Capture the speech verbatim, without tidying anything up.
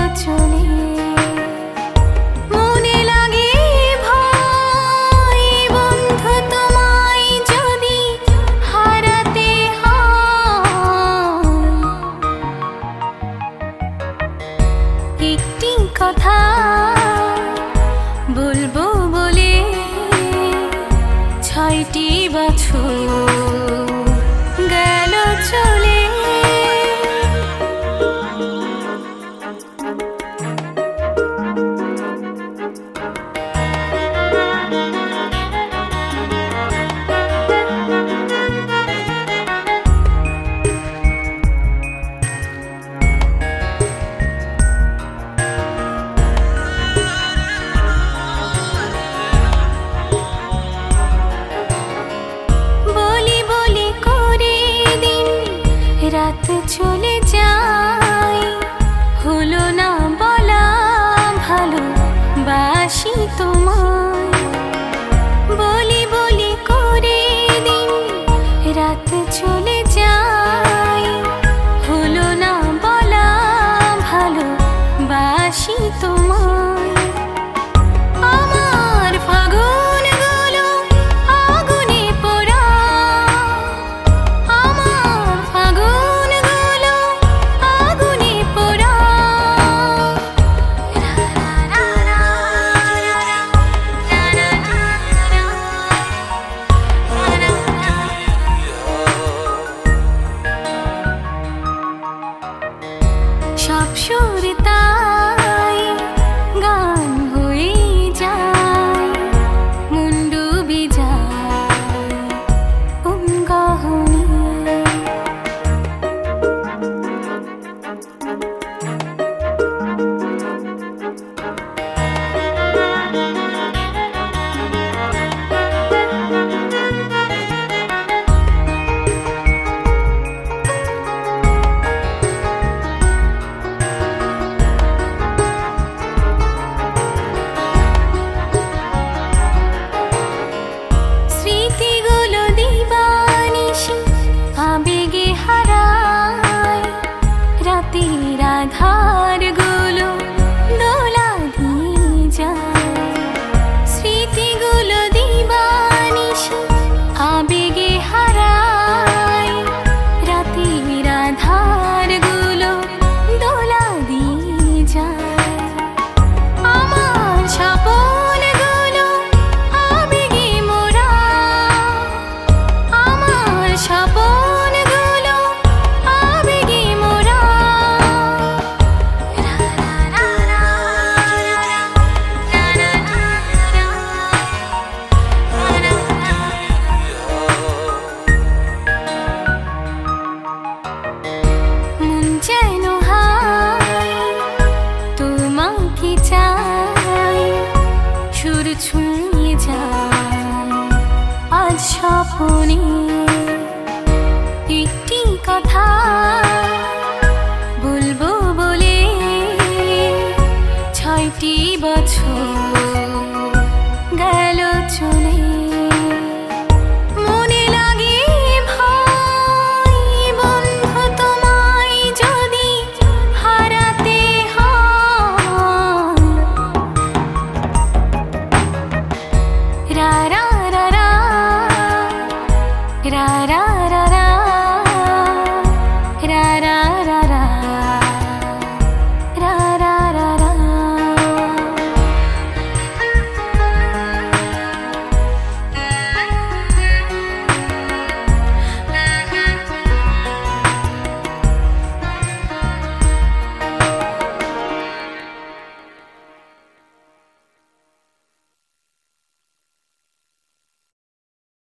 চলে মনে লাগে ভয় বন্ধু তোমায় যদি হারাতে হয় একটি কথা বলবো বলে ছয়টি বছর গেল চলে রাত চলে যায় হলো না বলা ভালো বাসি তোমায় বলি বলি করে দিন রাত চলে যায় হলো না বলা ভালো বাসি তোমায় আমার ফাগুন গুলো আগুনে পোড়া আমার ফাগুন গুলো আগুনে পোড়া সব সুর তাই গান হয়ে যায় মন ডুবে যায় অঙ্গহনে স্মৃতিগুলো দিবানিশি আবেগে হারায় রাতের আধারগুলো দোলা দিয়ে যায় স্মৃতিগুলো দিবানিশি আবেগে হারায় রাতের আধারগুলো দোলা দিয়ে যায় আমার স্বপ্নগুলো আবেগে মোরা আমার স্বপ্নগুলো আবেগে মোরা মন যেন হায় তোমাকে চাই সুর ছুঁয়ে যায় আজ স্বপ্নে একটি কথা বলবো বলে ছয়টি বছর